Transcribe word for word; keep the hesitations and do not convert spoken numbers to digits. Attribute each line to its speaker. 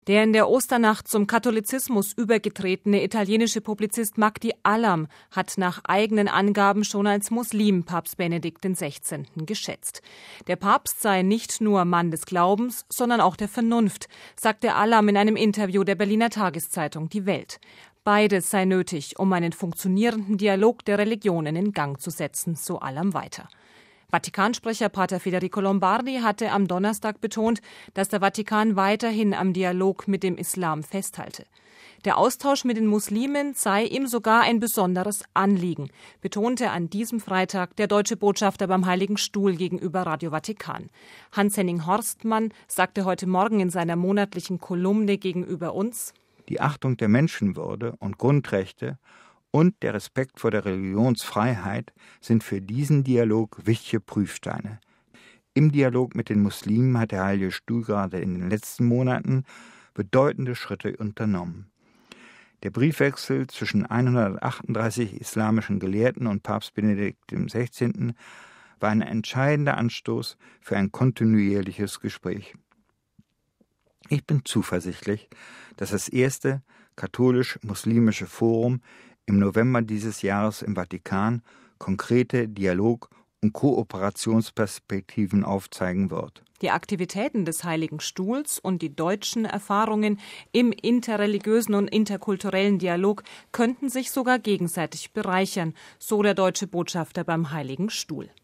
Speaker 1: Der in der Osternacht zum Katholizismus übergetretene italienische Publizist Magdi Allam hat nach eigenen Angaben schon als Muslim Papst Benedikt den Sechzehnten geschätzt. Der Papst sei nicht nur Mann des Glaubens, sondern auch der Vernunft, sagte Allam in einem Interview der Berliner Tageszeitung Die Welt. Beides sei nötig, um einen funktionierenden Dialog der Religionen in Gang zu setzen, so Allam weiter. Vatikansprecher Pater Federico Lombardi hatte am Donnerstag betont, dass der Vatikan weiterhin am Dialog mit dem Islam festhalte. Der Austausch mit den Muslimen sei ihm sogar ein besonderes Anliegen, betonte an diesem Freitag der deutsche Botschafter beim Heiligen Stuhl gegenüber Radio Vatikan. Hans-Henning Horstmann sagte heute Morgen in seiner monatlichen Kolumne gegenüber uns:
Speaker 2: Die Achtung der Menschenwürde und Grundrechte und der Respekt vor der Religionsfreiheit sind für diesen Dialog wichtige Prüfsteine. Im Dialog mit den Muslimen hat der Heilige Stuhl gerade in den letzten Monaten bedeutende Schritte unternommen. Der Briefwechsel zwischen hundertachtunddreißig islamischen Gelehrten und Papst Benedikt dem Sechzehnten war ein entscheidender Anstoß für ein kontinuierliches Gespräch. Ich bin zuversichtlich, dass das erste katholisch-muslimische Forum im November dieses Jahres im Vatikan konkrete Dialog- und Kooperationsperspektiven aufzeigen wird.
Speaker 1: Die Aktivitäten des Heiligen Stuhls und die deutschen Erfahrungen im interreligiösen und interkulturellen Dialog könnten sich sogar gegenseitig bereichern, so der deutsche Botschafter beim Heiligen Stuhl.